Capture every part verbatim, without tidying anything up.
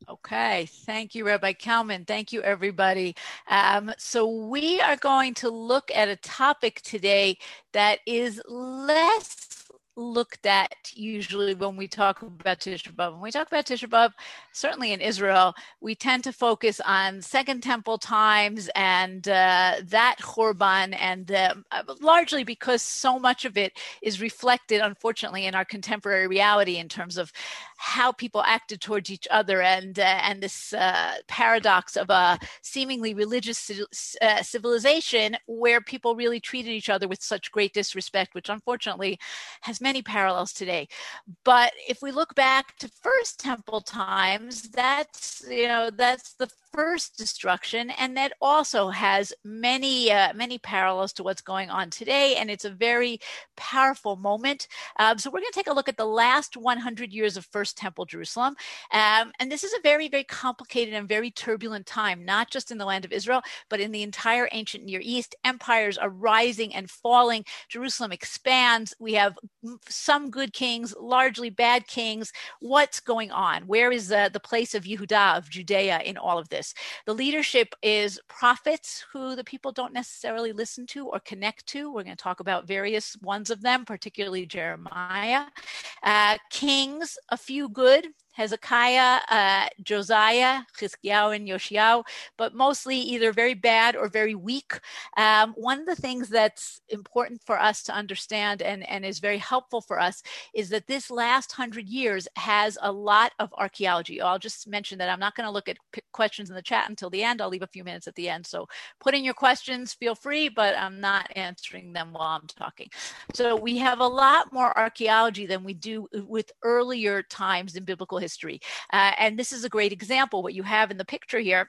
Okay, thank you, Rabbi Kalman. Thank you, everybody. Um, so we are going to look at a topic today that is less looked at usually when we talk about Tisha B'Av. When we talk about Tisha B'Av, certainly in Israel, we tend to focus on Second Temple times and uh, that Churban, and uh, largely because so much of it is reflected, unfortunately, in our contemporary reality in terms of how people acted towards each other, and uh, and this uh, paradox of a seemingly religious uh, civilization where people really treated each other with such great disrespect, which unfortunately has many parallels today. But if we look back to First Temple times, that's you know that's the first destruction, and that also has many uh, many parallels to what's going on today, and it's a very powerful moment. Um, so we're going to take a look at the last one hundred years of First Temple Jerusalem, um, and this is a very very complicated and very turbulent time, not just in the land of Israel, but in the entire ancient Near East. Empires are rising and falling. Jerusalem expands. We have some good kings, largely bad kings. What's going on? Where is uh, the place of Yehudah, of Judea, in all of this? The leadership is prophets who the people don't necessarily listen to or connect to. We're going to talk about various ones of them, particularly Jeremiah. Uh, kings, a few good, Hezekiah, uh, Josiah, Chizkiyahu, and Yoshiyahu, but mostly either very bad or very weak. Um, one of the things that's important for us to understand, and, and is very helpful for us, is that this last hundred years has a lot of archaeology. I'll just mention that I'm not going to look at p- questions in the chat until the end. I'll leave a few minutes at the end. So put in your questions, feel free, but I'm not answering them while I'm talking. So we have a lot more archaeology than we do with earlier times in biblical history. Uh, and this is a great example. What you have in the picture here,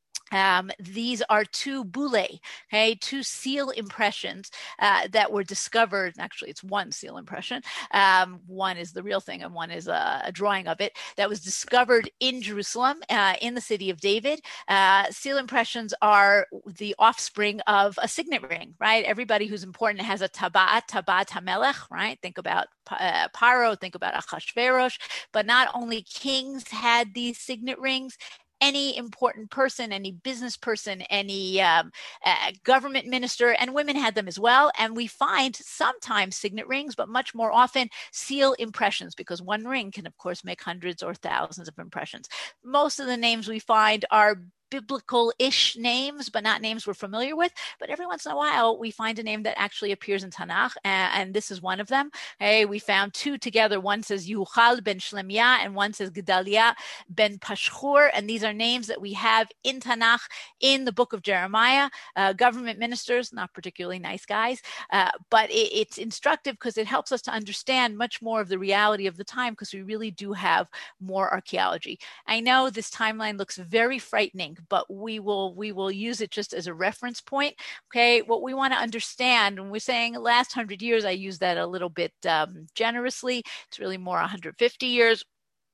Um, these are two bullae, okay, two seal impressions uh, that were discovered. Actually, it's one seal impression. Um, one is the real thing, and one is a, a drawing of it that was discovered in Jerusalem, uh, in the city of David. Uh, seal impressions are the offspring of a signet ring, right? Everybody who's important has a tabat, tabat hamelech, right? Think about uh, Paro, think about Achashverosh. But not only kings had these signet rings, any important person, any business person, any um, uh, government minister, and women had them as well. And we find sometimes signet rings, but much more often seal impressions, because one ring can, of course, make hundreds or thousands of impressions. Most of the names we find are biblical-ish names, but not names we're familiar with. But every once in a while, we find a name that actually appears in Tanakh, and, and this is one of them. Hey, we found two together. One says Yuchal ben Shlemya, and one says Gedaliah ben Pashhur, and these are names that we have in Tanakh, in the book of Jeremiah. Uh, government ministers, not particularly nice guys, uh, but it, it's instructive because it helps us to understand much more of the reality of the time, because we really do have more archaeology. I know this timeline looks very frightening, but we will we will use it just as a reference point. Okay, what we want to understand, when we're saying last hundred years, I use that a little bit um, generously. It's really more one hundred fifty years.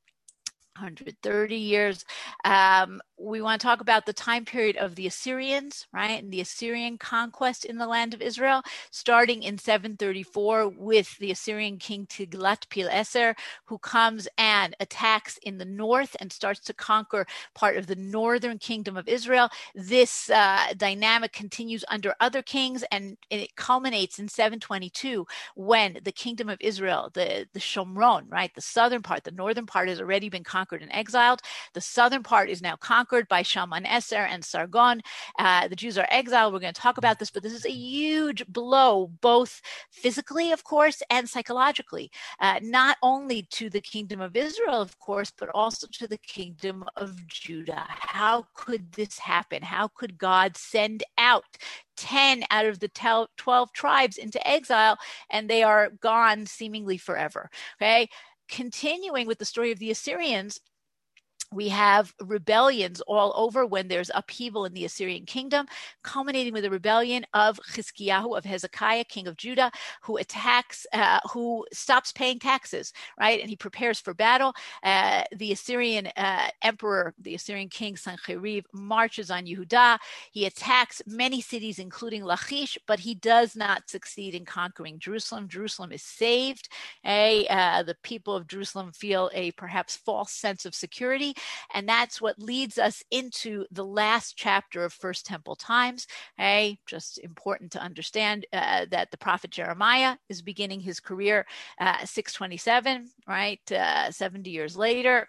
one hundred thirty years. Um, we want to talk about the time period of the Assyrians, right? And the Assyrian conquest in the land of Israel, starting in seven thirty-four with the Assyrian king Tiglath-Pileser, who comes and attacks in the north and starts to conquer part of the northern kingdom of Israel. This uh, dynamic continues under other kings, and it culminates in seven twenty-two when the kingdom of Israel, the, the Shomron, right? The southern part, the northern part has already been conquered and exiled. The southern part is now conquered by Shalmaneser and Sargon. Uh, the Jews are exiled. We're going to talk about this, but this is a huge blow, both physically, of course, and psychologically, uh, not only to the kingdom of Israel, of course, but also to the kingdom of Judah. How could this happen? How could God send out ten out of the twelve tribes into exile, and they are gone seemingly forever? Okay. Continuing with the story of the Assyrians, we have rebellions all over when there's upheaval in the Assyrian kingdom, culminating with a rebellion of Chizkiyahu, of Hezekiah, king of Judah, who attacks, uh, who stops paying taxes, right? And he prepares for battle. Uh, the Assyrian uh, emperor, the Assyrian king Sancheriv, marches on Yehudah. He attacks many cities, including Lachish, but he does not succeed in conquering Jerusalem. Jerusalem is saved. A, uh, the people of Jerusalem feel a perhaps false sense of security. And that's what leads us into the last chapter of First Temple Times. Okay, just important to understand uh, that the prophet Jeremiah is beginning his career uh, six twenty-seven, right, uh, seventy years later.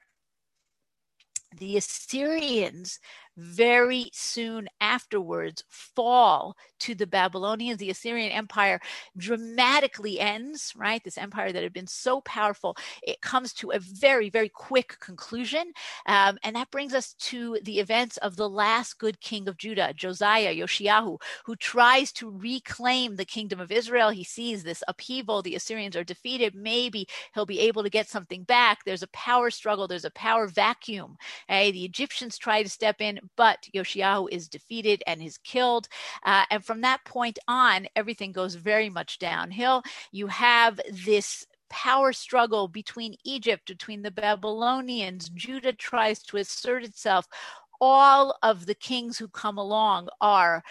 The Assyrians very soon afterwards fall to the Babylonians. The Assyrian Empire dramatically ends, right? This empire that had been so powerful, it comes to a very, very quick conclusion. Um, and that brings us to the events of the last good king of Judah, Josiah, Yoshiyahu, who tries to reclaim the kingdom of Israel. He sees this upheaval. The Assyrians are defeated. Maybe he'll be able to get something back. There's a power struggle. There's a power vacuum. Okay? The Egyptians try to step in, but Yoshiyahu is defeated and is killed. Uh, and from that point on, everything goes very much downhill. You have this power struggle between Egypt, between the Babylonians. Judah tries to assert itself. All of the kings who come along are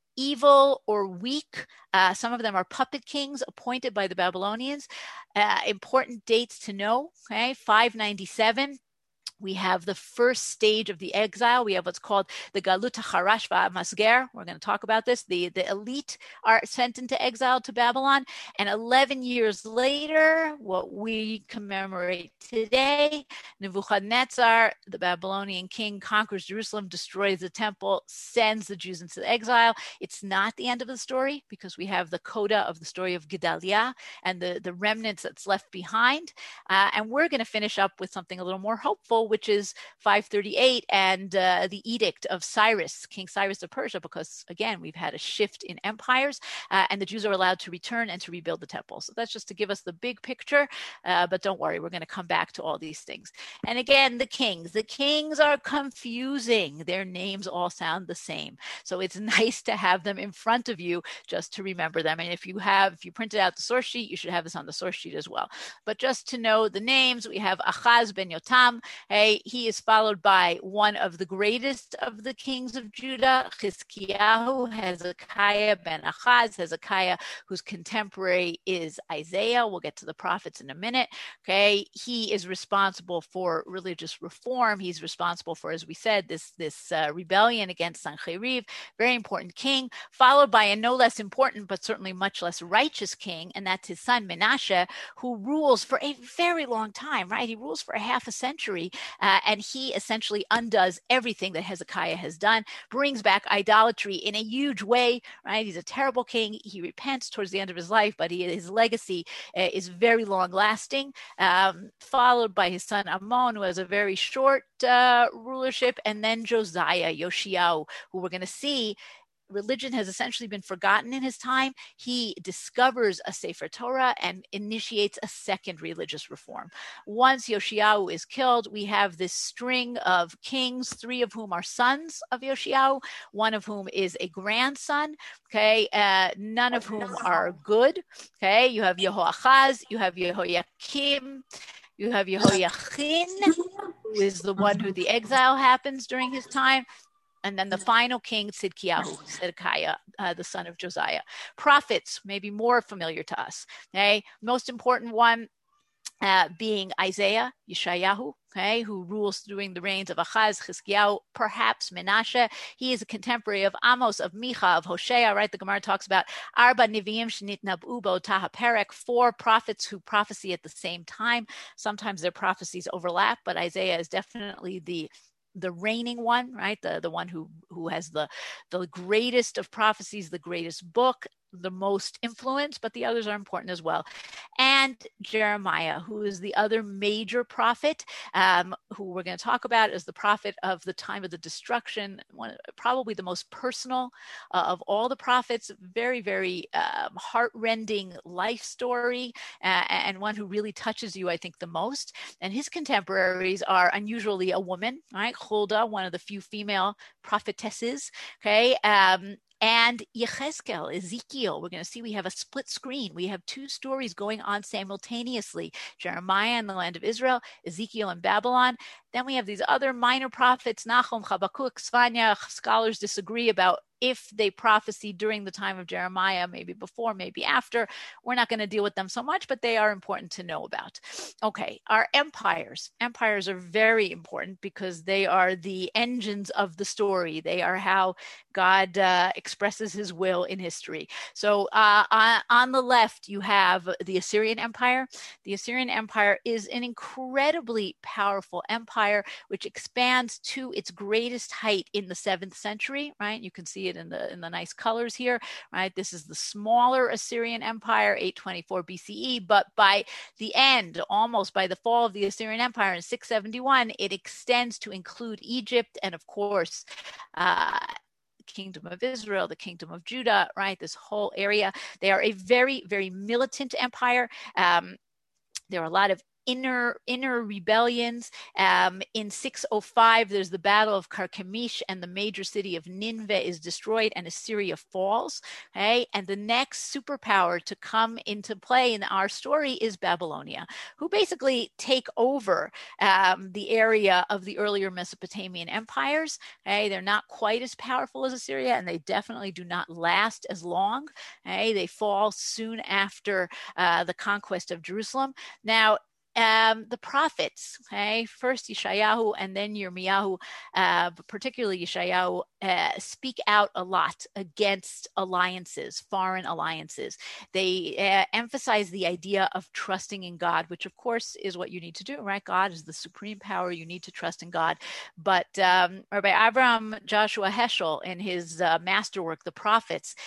evil or weak. Uh, some of them are puppet kings appointed by the Babylonians. Uh, important dates to know, okay, five ninety-seven. We have the first stage of the exile. We have what's called the Galut HaCharash VaMasger. We're going to talk about this. The, the elite are sent into exile to Babylon. And eleven years later, what we commemorate today, Nebuchadnezzar, the Babylonian king, conquers Jerusalem, destroys the temple, sends the Jews into exile. It's not the end of the story, because we have the coda of the story of Gedaliah and the, the remnants that's left behind. Uh, and we're going to finish up with something a little more hopeful, which is five thirty-eight and uh, the edict of Cyrus, King Cyrus of Persia, because again, we've had a shift in empires uh, and the Jews are allowed to return and to rebuild the temple. So that's just to give us the big picture, uh, but don't worry, we're going to come back to all these things. And again, the kings, the kings are confusing. Their names all sound the same. So it's nice to have them in front of you just to remember them. And if you have, if you printed out the source sheet, you should have this on the source sheet as well. But just to know the names, we have Achaz ben Yotam. Hey, he is followed by one of the greatest of the kings of Judah, Chizkiyahu, Hezekiah ben Achaz, Hezekiah, whose contemporary is Isaiah. We'll get to the prophets in a minute. Okay, he is responsible for religious reform. He's responsible for, as we said, this, this uh, rebellion against Sancheriv, very important king, followed by a no less important, but certainly much less righteous king, and that's his son Menashe, who rules for a very long time, right? He rules for a half a century. Uh, and he essentially undoes everything that Hezekiah has done, brings back idolatry in a huge way, right? He's a terrible king. He repents towards the end of his life, but he, his legacy uh, is very long lasting, um, followed by his son Amon, who has a very short uh, rulership, and then Josiah, Yoshiyahu, who we're going to see religion has essentially been forgotten in his time. He discovers a Sefer Torah and initiates a second religious reform. Once Yoshiyahu is killed, we have this string of kings, three of whom are sons of Yoshiyahu, one of whom is a grandson, okay, uh, none of whom are good, okay. You have Yehoachaz, you have Yehoiakim, you have Yehoiachin, who is the one who the exile happens during his time. And then the final king, Tzidkiyahu, Zedekiah, uh, the son of Josiah. Prophets may be more familiar to us. Okay, most important one uh, being Isaiah, Yeshayahu, okay, who rules during the reigns of Achaz, Chizkiyahu, perhaps Menashe. He is a contemporary of Amos, of Micha, of Hosea, right? The Gemara talks about Arba Neviim Shnitnabu B'Otah HaPerek, four prophets who prophesy at the same time. Sometimes their prophecies overlap, but Isaiah is definitely the the reigning one, right? The, the one who, who has the, the greatest of prophecies, the greatest book, the most influence, but the others are important as well. And Jeremiah, who is the other major prophet, um, who we're going to talk about as the prophet of the time of the destruction, one, probably the most personal uh, of all the prophets, very, very um, heart-rending life story, uh, and one who really touches you, I think, the most. And his contemporaries are unusually a woman, right? Huldah, one of the few female prophetesses, okay? Um, and Yechezkel, Ezekiel. We're going to see we have a split screen. We have two stories going on simultaneously. Jeremiah in the land of Israel, Ezekiel in Babylon. Then we have these other minor prophets, Nahum, Habakkuk, Svanya. Scholars disagree about if they prophesy during the time of Jeremiah, maybe before, maybe after, we're not going to deal with them so much, but they are important to know about. Okay, our empires. Empires are very important because they are the engines of the story. They are how God uh, expresses his will in history. So uh, on, on the left, you have the Assyrian Empire. The Assyrian Empire is an incredibly powerful empire, which expands to its greatest height in the seventh century, right? You can see it in the in the nice colors here, right? This is the smaller Assyrian Empire, eight twenty-four B C E, but by the end, almost by the fall of the Assyrian Empire in six seventy-one, it extends to include Egypt and, of course, uh, Kingdom of Israel, the Kingdom of Judah, right? This whole area. They are a very, very militant empire. Um, there are a lot of inner inner rebellions. Um, in six oh five, there's the Battle of Carchemish, and the major city of Nineveh is destroyed, and Assyria falls. Okay, and the next superpower to come into play in our story is Babylonia, who basically take over um, the area of the earlier Mesopotamian empires. Okay, they're not quite as powerful as Assyria, and they definitely do not last as long. Okay, they fall soon after uh, the conquest of Jerusalem. Now, Um, the prophets, okay, first Yeshayahu and then Yirmiyahu, uh, but particularly Yeshayahu, uh, speak out a lot against alliances, foreign alliances. They uh, emphasize the idea of trusting in God, which of course is what you need to do, right? God is the supreme power. You need to trust in God. But um, Rabbi Abraham Joshua Heschel, in his uh, masterwork, The Prophets,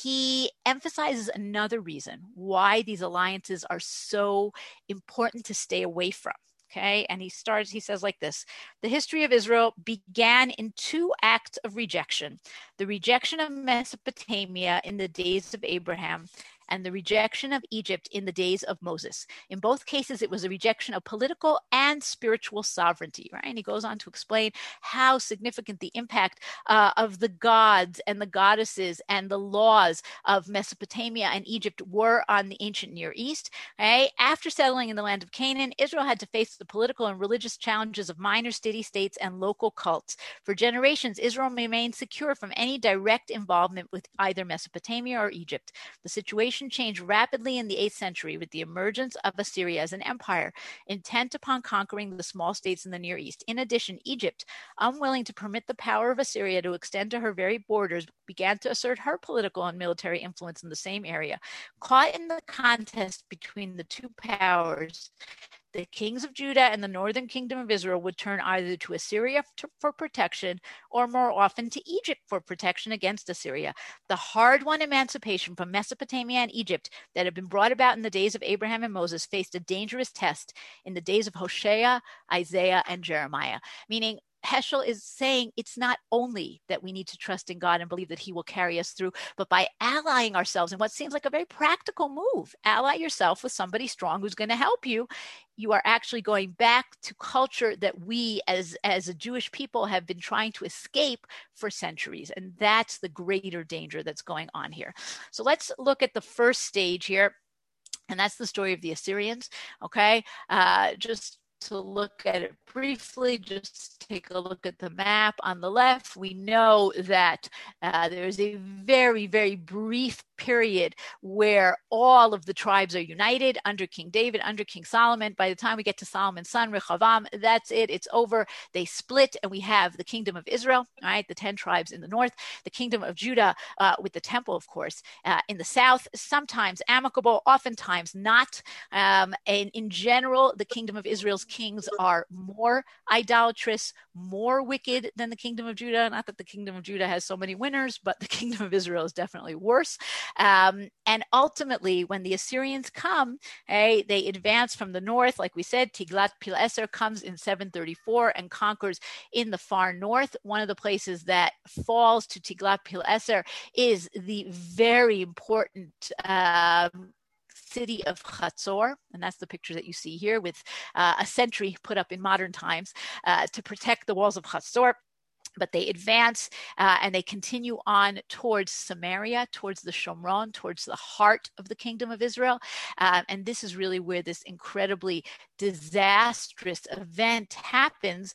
he emphasizes another reason why these alliances are so important to stay away from. Okay, and he starts, he says like this: the history of Israel began in two acts of rejection: the rejection of Mesopotamia in the days of Abraham, and the rejection of Egypt in the days of Moses. In both cases, it was a rejection of political and spiritual sovereignty, right? And he goes on to explain how significant the impact uh, of the gods and the goddesses and the laws of Mesopotamia and Egypt were on the ancient Near East. Okay? After settling in the land of Canaan, Israel had to face the political and religious challenges of minor city-states and local cults. For generations, Israel remained secure from any direct involvement with either Mesopotamia or Egypt. The situation changed rapidly in the eighth century with the emergence of Assyria as an empire, intent upon conquering the small states in the Near East. In addition, Egypt, unwilling to permit the power of Assyria to extend to her very borders, began to assert her political and military influence in the same area. Caught in the contest between the two powers, the kings of Judah and the northern kingdom of Israel would turn either to Assyria for protection or more often to Egypt for protection against Assyria. The hard-won emancipation from Mesopotamia and Egypt that had been brought about in the days of Abraham and Moses faced a dangerous test in the days of Hosea, Isaiah, and Jeremiah, meaning Heschel is saying it's not only that we need to trust in God and believe that he will carry us through, but by allying ourselves in what seems like a very practical move, ally yourself with somebody strong who's going to help you. You are actually going back to culture that we as, as a Jewish people have been trying to escape for centuries. And that's the greater danger that's going on here. So let's look at the first stage here. And that's the story of the Assyrians. Okay. Uh, just to look at it briefly, just take a look at the map on the left. We know that uh, there's a very, very brief period where all of the tribes are united under King David, under King Solomon. By the time we get to Solomon's son, Rehoboam, that's it. It's over. They split, and we have the kingdom of Israel, right? The ten tribes in the north, the kingdom of Judah uh, with the temple, of course, uh, in the south, sometimes amicable, oftentimes not. Um, and in general, the kingdom of Israel's kings are more idolatrous, more wicked than the kingdom of Judah. Not that the kingdom of Judah has so many winners, but the kingdom of Israel is definitely worse. Um, and ultimately, when the Assyrians come, hey, they advance from the north. Like we said, Tiglath-Pileser comes in seven thirty-four and conquers in the far north. One of the places that falls to Tiglath-Pileser is the very important um, city of Chatzor, and that's the picture that you see here with uh, a sentry put up in modern times uh, to protect the walls of Chatzor. But they advance uh, and they continue on towards Samaria, towards the Shomron, towards the heart of the kingdom of Israel. Uh, and this is really where this incredibly disastrous event happens,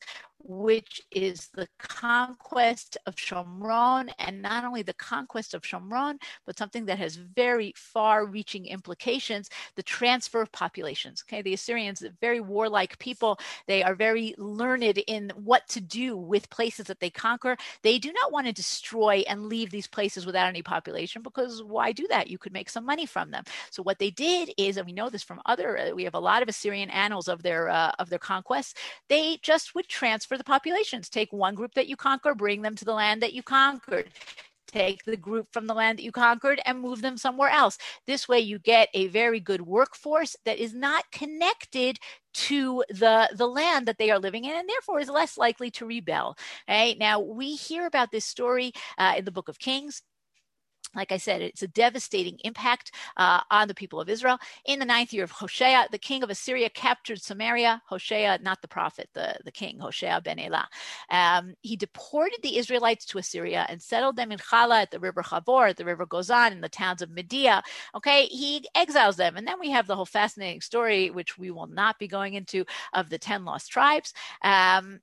which is the conquest of Shomron, and not only the conquest of Shomron, but something that has very far-reaching implications, the transfer of populations. Okay, the Assyrians, very warlike people, they are very learned in what to do with places that they conquer. They do not want to destroy and leave these places without any population, because why do that? You could make some money from them. So what they did is, and we know this from other, we have a lot of Assyrian annals of their uh, of their conquests, they just would transfer the populations. Take one group that you conquer, bring them to the land that you conquered. Take the group from the land that you conquered and move them somewhere else. This way you get a very good workforce that is not connected to the, the land that they are living in, and therefore is less likely to rebel. Right? Now, we hear about this story uh, in the book of Kings. Like I said, it's a devastating impact uh, on the people of Israel. In the ninth year of Hoshea, the king of Assyria captured Samaria. Hoshea, not the prophet, the, the king, Hoshea ben Elah. Um, he deported the Israelites to Assyria and settled them in Chala at the river Chavor, at the river Gozan, in the towns of Media. Okay, he exiles them. And then we have the whole fascinating story, which we will not be going into, of the ten lost tribes. Um,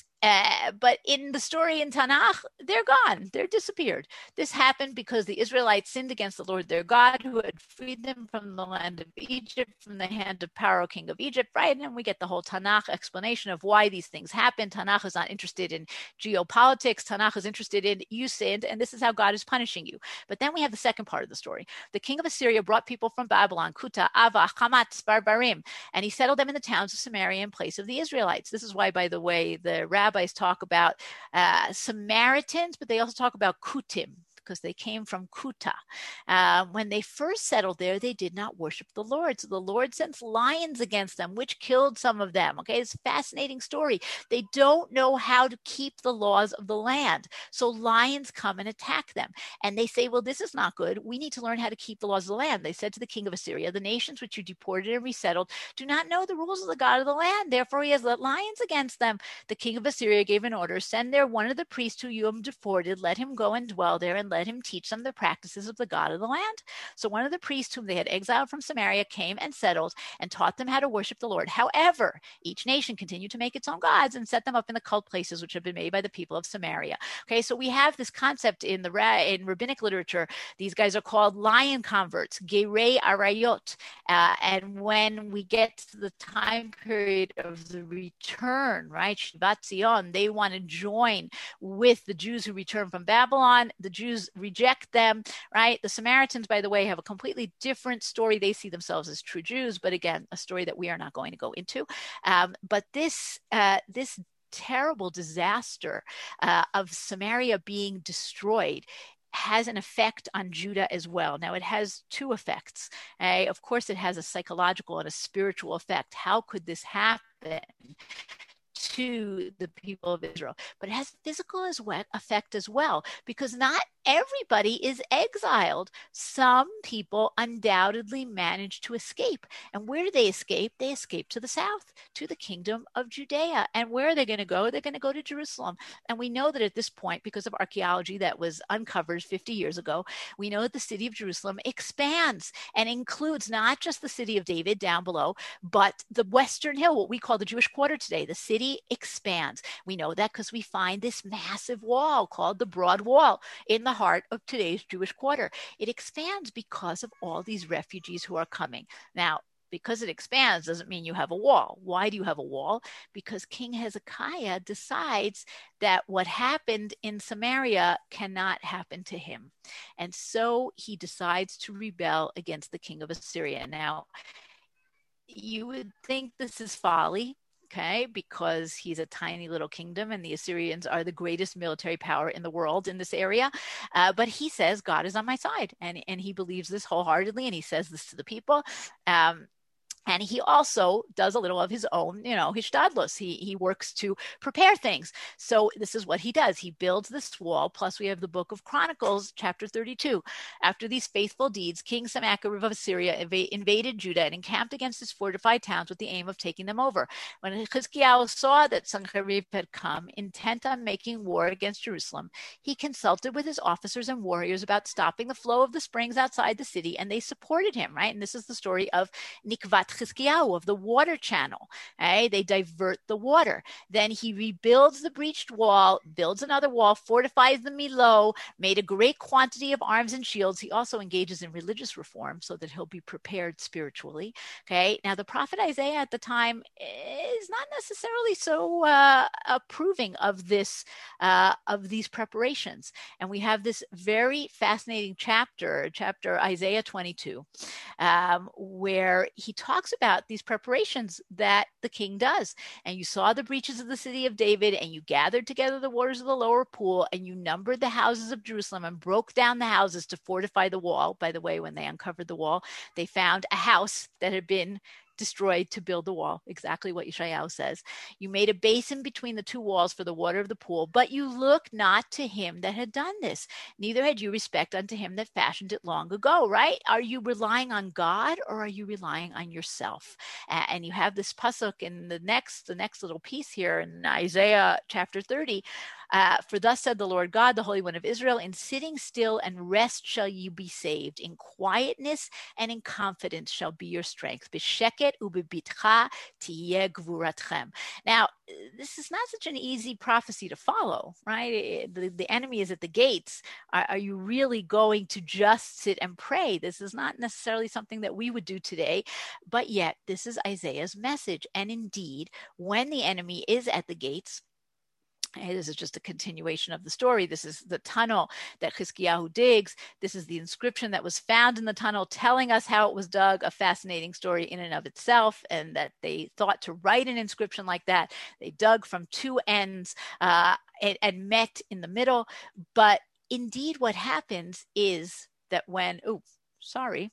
Uh, but in the story in Tanakh, they're gone. They're disappeared. This happened because the Israelites sinned against the Lord their God, who had freed them from the land of Egypt, from the hand of Pharaoh, king of Egypt, right? And we get the whole Tanakh explanation of why these things happen. Tanakh is not interested in geopolitics. Tanakh is interested in you sinned, and this is how God is punishing you. But then we have the second part of the story. The king of Assyria brought people from Babylon, Kuta, Ava, Hamat, Sparbarim, and he settled them in the towns of Samaria in place of the Israelites. This is why, by the way, the rabbis talk about uh, Samaritans, but they also talk about Kutim, because they came from Kuta. Uh, when they first settled there, they did not worship the Lord. So the Lord sends lions against them, which killed some of them. Okay, it's a fascinating story. They don't know how to keep the laws of the land. So lions come and attack them. And they say, well, this is not good. We need to learn how to keep the laws of the land. They said to the king of Assyria, the nations which you deported and resettled do not know the rules of the God of the land. Therefore, he has let lions against them. The king of Assyria gave an order, send there one of the priests who you have deported, let him go and dwell there, and let him teach them the practices of the God of the land. So one of the priests whom they had exiled from Samaria came and settled and taught them how to worship the Lord. However, each nation continued to make its own gods and set them up in the cult places which had been made by the people of Samaria. Okay, so we have this concept in the in rabbinic literature. These guys are called lion converts, Gerei Arayot. Uh, and when we get to the time period of the return, right, Shivat Zion, they want to join with the Jews who return from Babylon. The Jews reject them, right? The Samaritans, by the way, have a completely different story. They see themselves as true Jews, but again, a story that we are not going to go into. Um, but this, uh, this terrible disaster uh, of Samaria being destroyed has an effect on Judah as well. Now, it has two effects. Okay? Of course, it has a psychological and a spiritual effect. How could this happen to the people of Israel? But it has a physical as well, effect as well, because not everybody is exiled. Some people undoubtedly manage to escape. And where do they escape? They escape to the south, to the kingdom of Judea. And where are they going to go? They're going to go to Jerusalem. And we know that at this point, because of archaeology that was uncovered fifty years ago, we know that the city of Jerusalem expands and includes not just the city of David down below, but the Western Hill, what we call the Jewish quarter today. The city expands. We know that because we find this massive wall called the Broad Wall in the heart of today's Jewish quarter. It expands because of all these refugees who are coming. Now, because it expands doesn't mean you have a wall. Why do you have a wall? Because King Hezekiah decides that what happened in Samaria cannot happen to him. And so he decides to rebel against the king of Assyria. Now, you would think this is folly. Okay, because he's a tiny little kingdom and the Assyrians are the greatest military power in the world in this area. Uh, but he says, God is on my side. And, and he believes this wholeheartedly. And he says this to the people. Um, And he also does a little of his own, you know, hishtadlus. He he works to prepare things. So this is what he does. He builds this wall. Plus, we have the book of Chronicles, chapter thirty-two. After these faithful deeds, King Sennacherib of Assyria inv- invaded Judah and encamped against his fortified towns with the aim of taking them over. When Chizkiyahu saw that Sennacherib had come, intent on making war against Jerusalem, he consulted with his officers and warriors about stopping the flow of the springs outside the city, and they supported him, right? And this is the story of Nikvat Chizkiyahu of the water channel. Okay? They divert the water. Then he rebuilds the breached wall, builds another wall, fortifies the Milo, made a great quantity of arms and shields. He also engages in religious reform so that he'll be prepared spiritually. Okay. Now, the prophet Isaiah at the time is not necessarily so uh, approving of this, uh, of these preparations. And we have this very fascinating chapter, chapter Isaiah twenty-two, um, where he talks about these preparations that the king does. And you saw the breaches of the city of David, and you gathered together the waters of the lower pool, and you numbered the houses of Jerusalem and broke down the houses to fortify the wall. By the way, when they uncovered the wall, they found a house that had been destroyed to build the wall, exactly what Yeshayahu says. You made a basin between the two walls for the water of the pool, but you look not to him that had done this, neither had you respect unto him that fashioned it long ago, right? Are you relying on God, or are you relying on yourself? Uh, and you have this pasuk in the next, the next little piece here in Isaiah chapter thirty. Uh, for thus said the Lord God, the Holy One of Israel, in sitting still and rest shall you be saved. In quietness and in confidence shall be your strength. B'sheket u'bebitcha tiyeh gvuratchem. Now, this is not such an easy prophecy to follow, right? The, the enemy is at the gates. Are, are you really going to just sit and pray? This is not necessarily something that we would do today, but yet this is Isaiah's message. And indeed, when the enemy is at the gates, this is just a continuation of the story. This is the tunnel that Chizkiyahu digs. This is the inscription that was found in the tunnel telling us how it was dug, a fascinating story in and of itself, and that they thought to write an inscription like that. They dug from two ends uh, and, and met in the middle. But indeed what happens is that when, oh, sorry,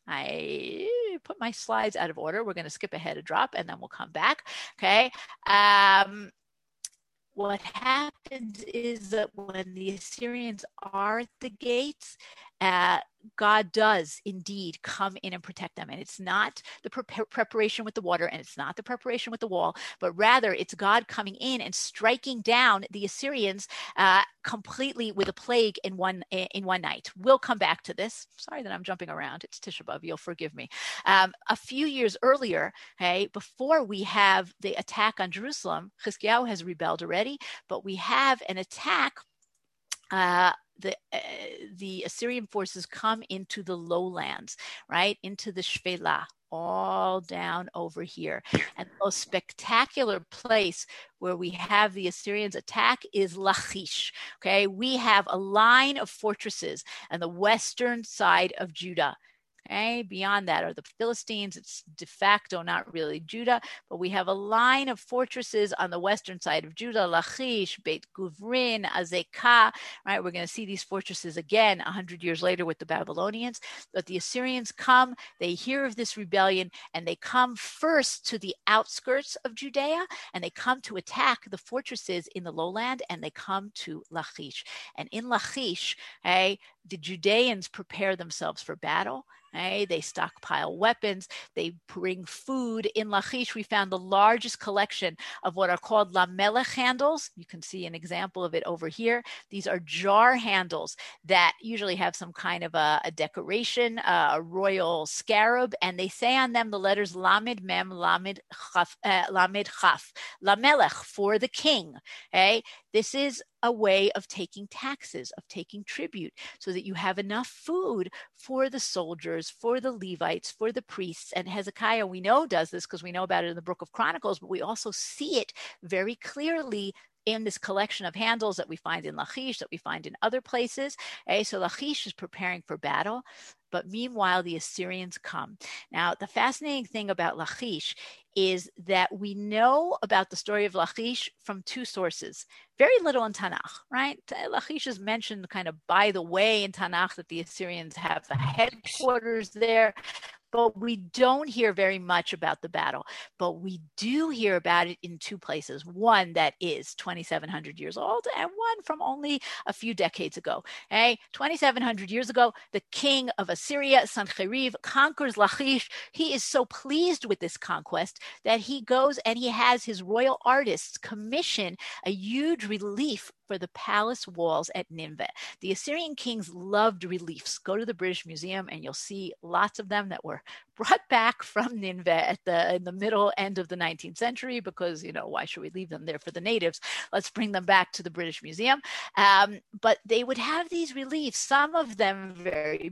I put my slides out of order. We're going to skip ahead a drop and then we'll come back. Okay. Um, What happens is that when the Assyrians are at the gates, uh, God does indeed come in and protect them. And it's not the pre- preparation with the water, and it's not the preparation with the wall, but rather it's God coming in and striking down the Assyrians uh, completely with a plague in one in one night. We'll come back to this. Sorry that I'm jumping around. It's Tisha B'Av. You'll forgive me. Um, a few years earlier, okay, before we have the attack on Jerusalem, Chizkiyahu has rebelled already, but we have an attack. Uh, the uh, the Assyrian forces come into the lowlands, right, into the Shvela, all down over here. And the most spectacular place where we have the Assyrians attack is Lachish. Okay, we have a line of fortresses on the western side of Judah. Okay, beyond that are the Philistines. It's de facto not really Judah, but we have a line of fortresses on the western side of Judah: Lachish, Beit Guvrin, Azekah. Right, we're going to see these fortresses again a hundred years later with the Babylonians. But the Assyrians come, they hear of this rebellion, and they come first to the outskirts of Judea, and they come to attack the fortresses in the lowland, and they come to Lachish. And in Lachish, okay, the Judeans prepare themselves for battle. Okay, they stockpile weapons. They bring food. In Lachish, we found the largest collection of what are called lamelech handles. You can see an example of it over here. These are jar handles that usually have some kind of a, a decoration, uh, a royal scarab, and they say on them the letters lamed mem, lamed chaf, uh, lamed chaf, lamelech, for the king. Okay, this is a way of taking taxes, of taking tribute, so that you have enough food for the soldiers, for the Levites, for the priests. And Hezekiah, we know, does this because we know about it in the Book of Chronicles, but we also see it very clearly in this collection of handles that we find in Lachish, that we find in other places. Okay, so Lachish is preparing for battle, but meanwhile, the Assyrians come. Now, the fascinating thing about Lachish is that we know about the story of Lachish from two sources. Very little in Tanakh, right? Lachish is mentioned kind of by the way in Tanakh, that the Assyrians have the headquarters there. But we don't hear very much about the battle. But we do hear about it in two places. One that is twenty-seven hundred years old, and one from only a few decades ago. Okay? twenty-seven hundred years ago, the king of Assyria, Sancheriv, conquers Lachish. He is so pleased with this conquest that he goes and he has his royal artists commission a huge relief for the palace walls at Nineveh. The Assyrian kings loved reliefs. Go to the British Museum and you'll see lots of them that were sculpture brought back from Nineveh at the in the middle end of the nineteenth century, because, you know, why should we leave them there for the natives? Let's bring them back to the British Museum. Um, but they would have these reliefs, some of them very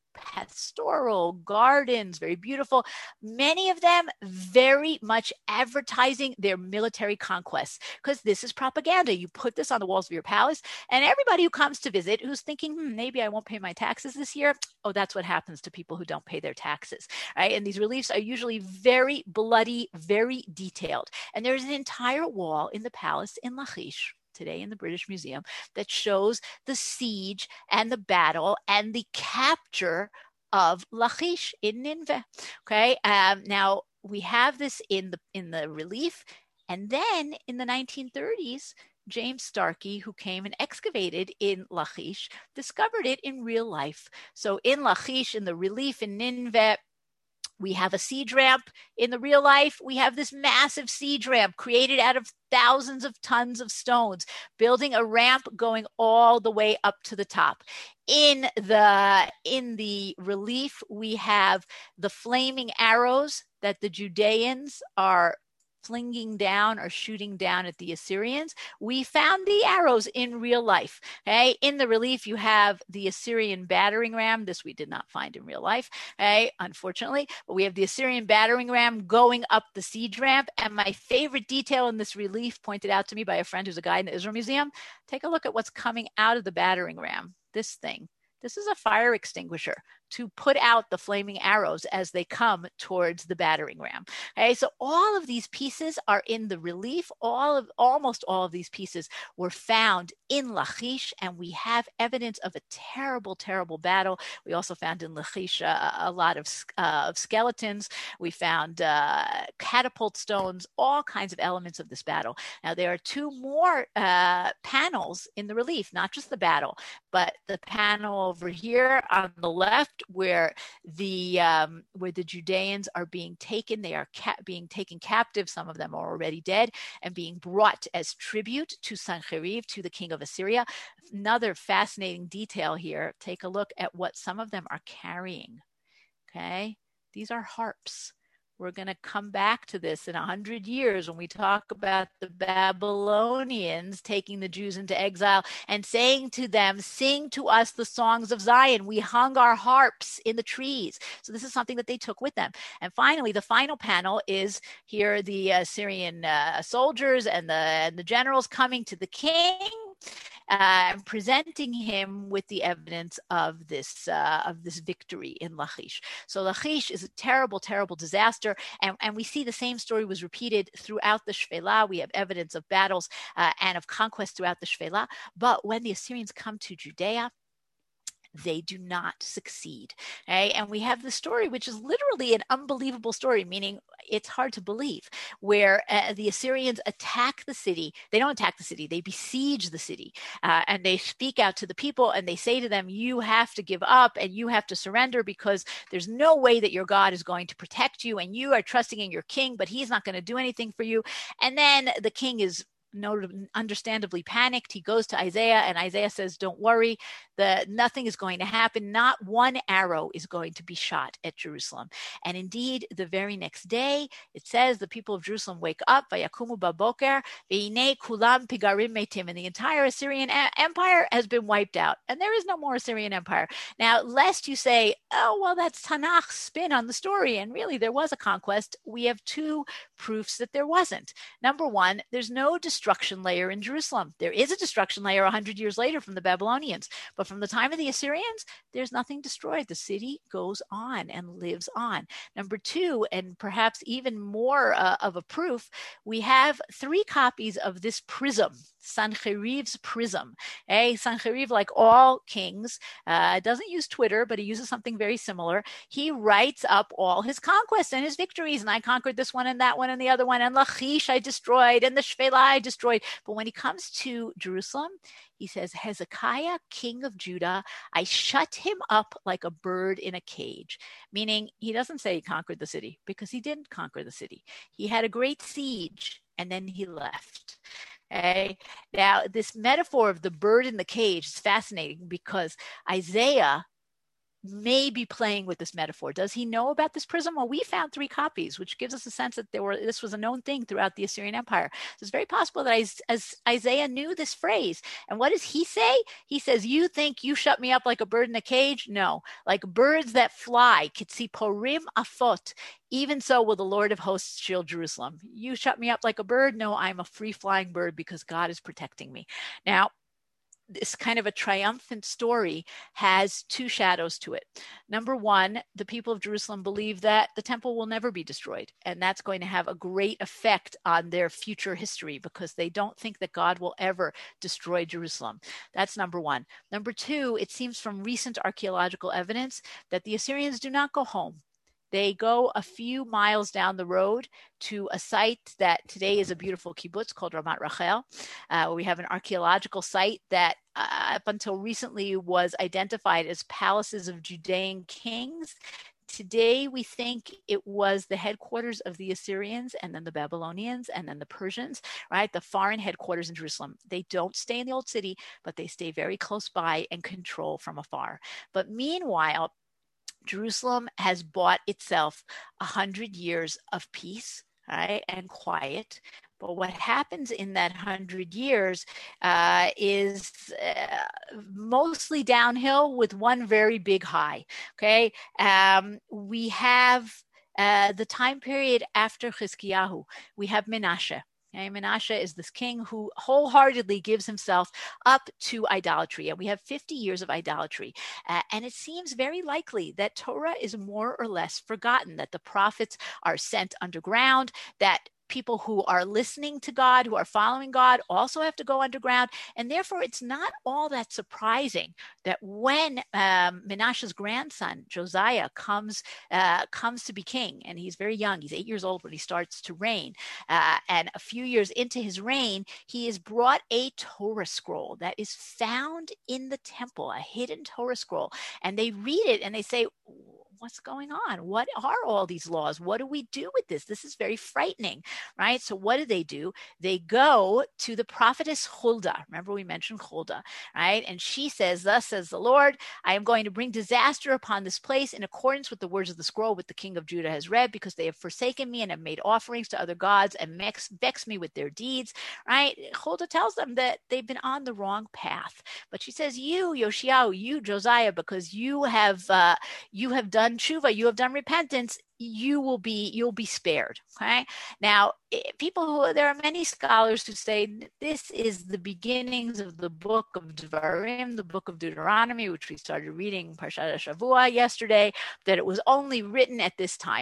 pastoral gardens, very beautiful, many of them very much advertising their military conquests, because this is propaganda. You put this on the walls of your palace, and everybody who comes to visit who's thinking, hmm, maybe I won't pay my taxes this year, oh, that's what happens to people who don't pay their taxes, right? And these reliefs are usually very bloody, very detailed. And there's an entire wall in the palace in Lachish today in the British Museum that shows the siege and the battle and the capture of Lachish in Nineveh. Okay, um, now we have this in the in the relief, and then in the nineteen thirties, James Starkey, who came and excavated in Lachish, discovered it in real life. So in Lachish, in the relief in Nineveh, we have a siege ramp. In the real life, we have this massive siege ramp created out of thousands of tons of stones, building a ramp going all the way up to the top. In the, in the relief, we have the flaming arrows that the Judeans are flinging down or shooting down at the Assyrians. We found the arrows in real life. Okay, in the relief, you have the Assyrian battering ram. This we did not find in real life, okay, unfortunately. But we have the Assyrian battering ram going up the siege ramp. And my favorite detail in this relief, pointed out to me by a friend who's a guide in the Israel Museum, take a look at what's coming out of the battering ram. This thing. This is a fire extinguisher to put out the flaming arrows as they come towards the battering ram. Okay, so all of these pieces are in the relief. All of, almost all of these pieces were found in Lachish, and we have evidence of a terrible, terrible battle. We also found in Lachish uh, a lot of, uh, of skeletons. We found uh, catapult stones, all kinds of elements of this battle. Now, there are two more uh, panels in the relief, not just the battle, but the panel over here on the left, where the um, where the Judeans are being taken. They are ca- being taken captive. Some of them are already dead and being brought as tribute to Sancheriv, to the king of Assyria. Another fascinating detail here. Take a look at what some of them are carrying. Okay, these are harps. We're going to come back to this in a hundred years when we talk about the Babylonians taking the Jews into exile and saying to them, sing to us the songs of Zion. We hung our harps in the trees. So this is something that they took with them. And finally, the final panel is here the Assyrian uh, soldiers and the, and the generals coming to the king, Uh, presenting him with the evidence of this uh, of this victory in Lachish. So Lachish is a terrible, terrible disaster, and, and we see the same story was repeated throughout the Shfela. We have evidence of battles uh, and of conquest throughout the Shfela. But when the Assyrians come to Judea, they do not succeed. Okay? And we have the story, which is literally an unbelievable story, meaning it's hard to believe, where uh, the Assyrians attack the city. They don't attack the city, they besiege the city. Uh, and they speak out to the people and they say to them, you have to give up and you have to surrender, because there's no way that your God is going to protect you, and you are trusting in your king, but he's not going to do anything for you. And then the king is No, understandably panicked. He goes to Isaiah, and Isaiah says, don't worry, the, nothing is going to happen. Not one arrow is going to be shot at Jerusalem. And indeed, the very next day, it says the people of Jerusalem wake up, Vayakumu baboker, ve'inei kulam pigarim metim, and the entire Assyrian a- empire has been wiped out, and there is no more Assyrian empire. Now, lest you say, oh, well, that's Tanakh spin on the story, and really there was a conquest, we have two proofs that there wasn't. Number one, there's no destruction layer in Jerusalem. There is a destruction layer one hundred years later from the Babylonians, but from the time of the Assyrians, there's nothing destroyed. The city goes on and lives on. Number two, and perhaps even more uh, of a proof, we have three copies of this prism, Sancheriv's prism. Hey, Sancheriv, like all kings, uh, doesn't use Twitter, but he uses something very similar. He writes up all his conquests and his victories, and I conquered this one and that one and the other one, and Lachish I destroyed, and the Shfela I destroyed. But when he comes to Jerusalem, he says, Hezekiah, king of Judah, I shut him up like a bird in a cage. Meaning, he doesn't say he conquered the city, because he didn't conquer the city. He had a great siege, and then he left. Okay. Now, this metaphor of the bird in the cage is fascinating, because Isaiah may be playing with this metaphor. Does he know about this prism? Well, we found three copies, which gives us a sense that there were this was a known thing throughout the Assyrian Empire. So it's very possible that as, as Isaiah knew this phrase. And what does he say? He says, you think you shut me up like a bird in a cage? No, like birds that fly, kitziporim afot. Even so will the Lord of hosts shield Jerusalem. You shut me up like a bird? No, I'm a free-flying bird because God is protecting me. Now, this kind of a triumphant story has two shadows to it. Number one, the people of Jerusalem believe that the temple will never be destroyed, and that's going to have a great effect on their future history because they don't think that God will ever destroy Jerusalem. That's number one. Number two, it seems from recent archaeological evidence that the Assyrians do not go home. They go a few miles down the road to a site that today is a beautiful kibbutz called Ramat Rachel. Uh, we have an archaeological site that uh, up until recently was identified as palaces of Judean kings. Today, we think it was the headquarters of the Assyrians and then the Babylonians and then the Persians, right? The foreign headquarters in Jerusalem. They don't stay in the old city, but they stay very close by and control from afar. But meanwhile, Jerusalem has bought itself a hundred years of peace, right, and quiet. But what happens in that hundred years uh, is uh, mostly downhill with one very big high. Okay, um, we have uh, the time period after Chizkiyahu. We have Menashe. Okay, Menashe is this king who wholeheartedly gives himself up to idolatry. And we have fifty years of idolatry. Uh, and it seems very likely that Torah is more or less forgotten, that the prophets are sent underground, that people who are listening to God, who are following God, also have to go underground. And therefore, it's not all that surprising that when um, Menashe's grandson, Josiah, comes uh, comes to be king, and he's very young, he's eight years old when he starts to reign, uh, and a few years into his reign, he is brought a Torah scroll that is found in the temple, a hidden Torah scroll. And they read it and they say, what's going on? What are all these laws? What do we do with this? This is very frightening, right? So what do they do? They go to the prophetess Huldah. Remember we mentioned Huldah, right? And she says, thus says the Lord, I am going to bring disaster upon this place in accordance with the words of the scroll which the king of Judah has read, because they have forsaken me and have made offerings to other gods and vex, vex me with their deeds, right? Huldah tells them that they've been on the wrong path. But she says, you, Yoshiyahu, you, Josiah, because you have uh, you have done tshuva, you have done repentance, you will be you'll be spared. Okay. Now, people who there are many scholars who say this is the beginnings of the book of Devarim, the book of Deuteronomy, which we started reading Parshat Shavua yesterday, that it was only written at this time.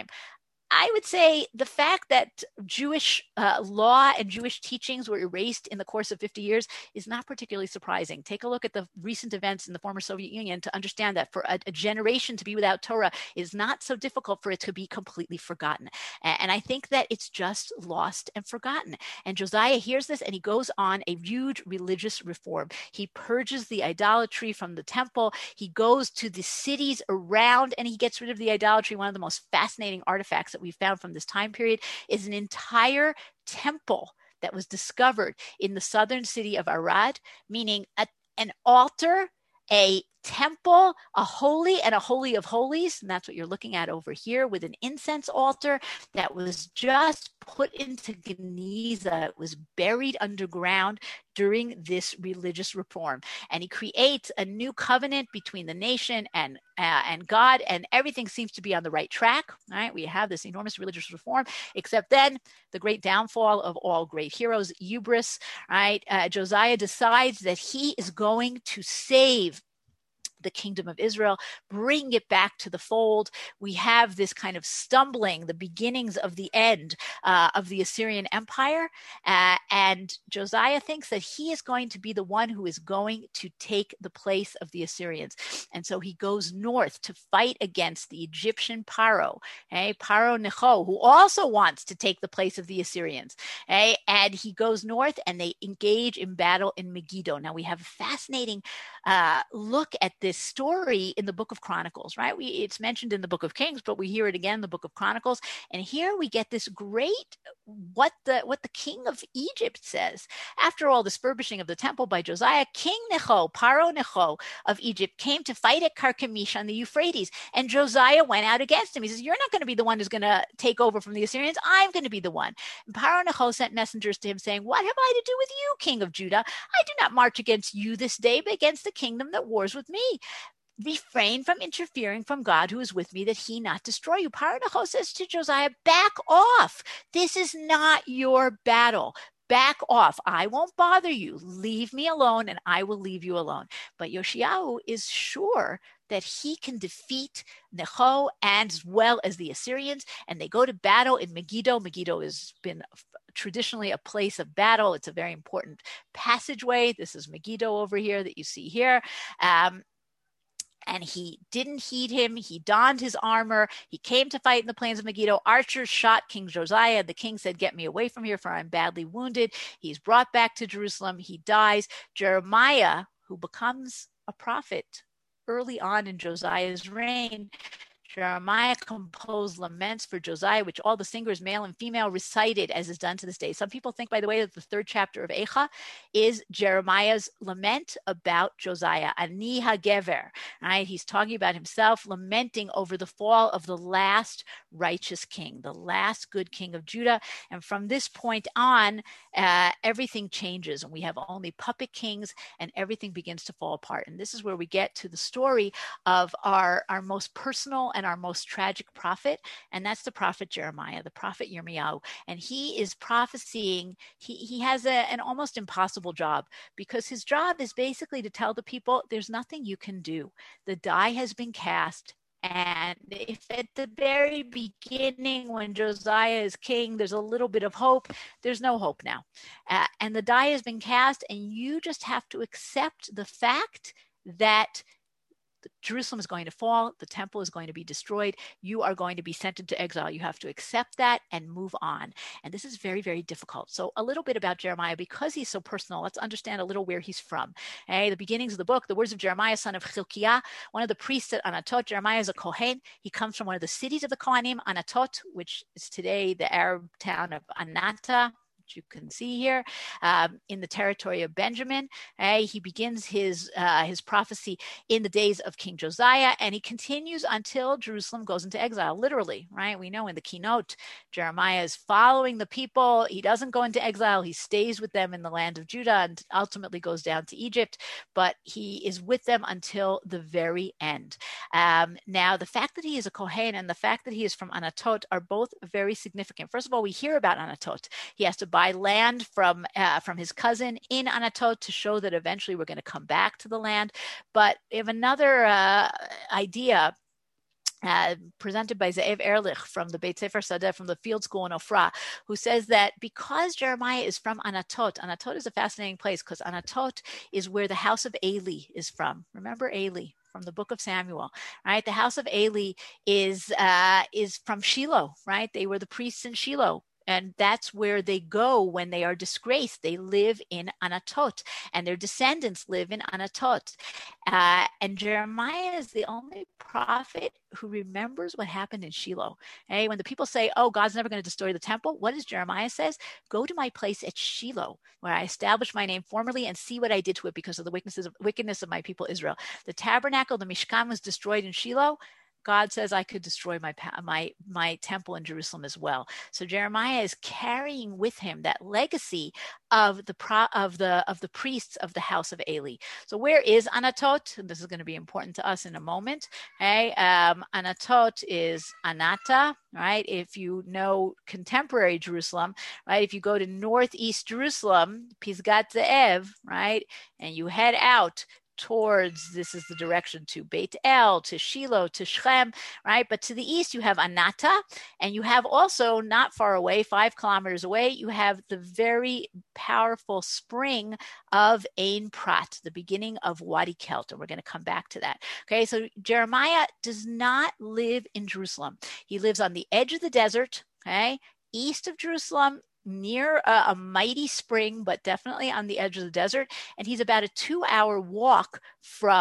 I would say the fact that Jewish uh, law and Jewish teachings were erased in the course of fifty years is not particularly surprising. Take a look at the recent events in the former Soviet Union to understand that for a, a generation to be without Torah is not so difficult for it to be completely forgotten. And, and I think that it's just lost and forgotten. And Josiah hears this and he goes on a huge religious reform. He purges the idolatry from the temple. He goes to the cities around and he gets rid of the idolatry. One of the most fascinating artifacts that we found from this time period is an entire temple that was discovered in the southern city of Arad, meaning a, an altar, a temple, a holy and a holy of holies. And that's what you're looking at over here with an incense altar that was just put into Geniza. It was buried underground during this religious reform. And he creates a new covenant between the nation and uh, and God, and everything seems to be on the right track. All right, we have this enormous religious reform, except then the great downfall of all great heroes, hubris, right? Uh, Josiah decides that he is going to save the kingdom of Israel, bring it back to the fold. We have this kind of stumbling, the beginnings of the end uh, of the Assyrian Empire. Uh, and Josiah thinks that he is going to be the one who is going to take the place of the Assyrians. And so he goes north to fight against the Egyptian Paro, okay? Paro Necho, who also wants to take the place of the Assyrians. Okay? And he goes north and they engage in battle in Megiddo. Now we have a fascinating uh, look at this story in the book of Chronicles, right? We, it's mentioned in the book of Kings, but we hear it again in the book of Chronicles. And here we get this great, what the, what the king of Egypt says. After all this furbishing of the temple by Josiah, King Necho, Paro Necho of Egypt, came to fight at Carchemish on the Euphrates. And Josiah went out against him. He says, you're not going to be the one who's going to take over from the Assyrians. I'm going to be the one. And Paro Necho sent messengers to him saying, what have I to do with you, king of Judah? I do not march against you this day, but against the kingdom that wars with me. Refrain from interfering from God who is with me, that he not destroy you. Paro Necho says to Josiah, back off. This is not your battle. Back off. I won't bother you. Leave me alone and I will leave you alone. But Yoshiyahu is sure that he can defeat Necho and as well as the Assyrians. And they go to battle in Megiddo. Megiddo has been traditionally a place of battle. It's a very important passageway. This is Megiddo over here that you see here. Um, And he didn't heed him. He donned his armor. He came to fight in the plains of Megiddo. Archers shot King Josiah. The king said, get me away from here, for I'm badly wounded. He's brought back to Jerusalem. He dies. Jeremiah, who becomes a prophet early on in Josiah's reign, Jeremiah composed laments for Josiah, which all the singers, male and female, recited, as is done to this day. Some people think, by the way, that the third chapter of Eicha is Jeremiah's lament about Josiah, Ani HaGever, right? He's talking about himself, lamenting over the fall of the last righteous king, the last good king of Judah. And from this point on, uh, everything changes, and we have only puppet kings, and everything begins to fall apart. And this is where we get to the story of our, our most personal and our most tragic prophet, and that's the prophet Jeremiah, the prophet Yirmiyahu. And he is prophesying. He, he has a, an almost impossible job, because his job is basically to tell the people, there's nothing you can do. The die has been cast. And if at the very beginning, when Josiah is king, there's a little bit of hope, there's no hope now. Uh, and the die has been cast, and you just have to accept the fact that Jerusalem is going to fall. The temple is going to be destroyed. You are going to be sent into exile. You have to accept that and move on. And this is very, very difficult. So a little bit about Jeremiah, because he's so personal, let's understand a little where he's from. Okay, the beginnings of the book, the words of Jeremiah, son of Chilkiah, one of the priests at Anatot. Jeremiah is a Kohen. He comes from one of the cities of the Kohanim, Anatot, which is today the Arab town of Anata, you can see here, um, in the territory of Benjamin. Uh, he begins his uh, his prophecy in the days of King Josiah, and he continues until Jerusalem goes into exile, literally, right? We know in the keynote, Jeremiah is following the people. He doesn't go into exile. He stays with them in the land of Judah and ultimately goes down to Egypt, but he is with them until the very end. Um, now, the fact that he is a Kohen and the fact that he is from Anatot are both very significant. First of all, we hear about Anatot. He has to buy buy land from uh, from his cousin in Anatot to show that eventually we're going to come back to the land. But we have another uh, idea Uh, presented by Ze'ev Ehrlich from the Beit Sefer Sadeh, from the field school in Ofra, who says that because Jeremiah is from Anatot, Anatot is a fascinating place because Anatot is where the house of Eli is from. Remember Eli from the book of Samuel, right? The house of Eli is uh, is from Shiloh, right? They were the priests in Shiloh. And that's where they go when they are disgraced. They live in Anatot, and their descendants live in Anatot. Uh, and Jeremiah is the only prophet who remembers what happened in Shiloh. Hey, when the people say, oh, God's never going to destroy the temple, what does Jeremiah says? Go to my place at Shiloh, where I established my name formerly, and see what I did to it because of the wickedness of, wickedness of my people Israel. The tabernacle, the Mishkan, was destroyed in Shiloh. God says I could destroy my my my temple in Jerusalem as well. So Jeremiah is carrying with him that legacy of the pro, of the of the priests of the house of Eli. So where is Anatot? This is going to be important to us in a moment. Okay, um, Anatot is Anata, right? If you know contemporary Jerusalem, right? If you go to northeast Jerusalem, Pisgat Ze'ev, right, and you head out towards, this is the direction to Beit El, to Shiloh, to Shechem, right? But to the east, you have Anata, and you have also, not far away, five kilometers away, you have the very powerful spring of Ein Prat, the beginning of Wadi Kelt, and we're going to come back to that. Okay, so Jeremiah does not live in Jerusalem. He lives on the edge of the desert, okay, east of Jerusalem, near a, a mighty spring, but definitely on the edge of the desert. And he's about a two hour walk from